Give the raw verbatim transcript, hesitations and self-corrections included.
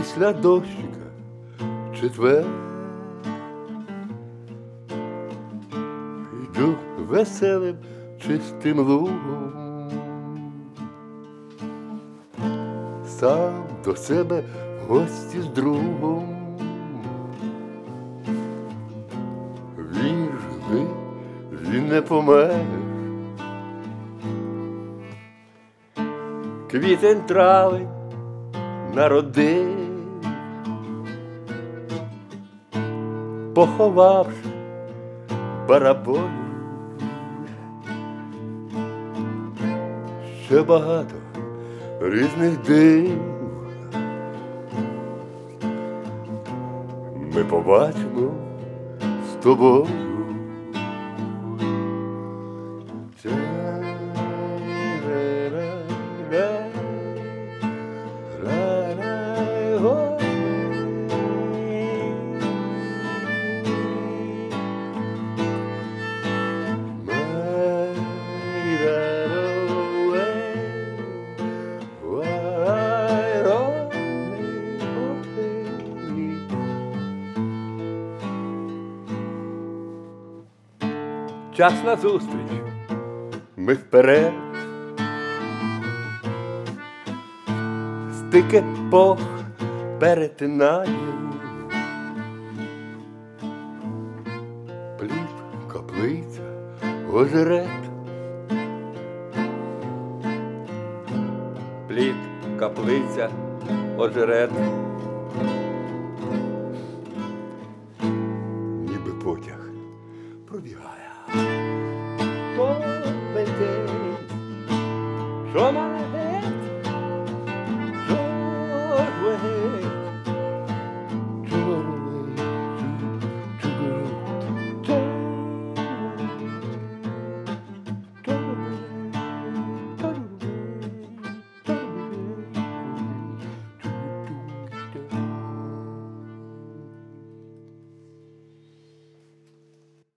після дощика четвер. Йду веселим чистим лугом, сам до себе в гості з другом. Він живий, він не помер. Квітень травень народив, поховавши бараболю. Ще багато різних див ми побачимо з тобою. Час на зустріч, ми вперед, стик епох перетинаємо, плід, каплиця, озерет, плід, каплиця, озерет, ніби потяг пробігає. То летить, що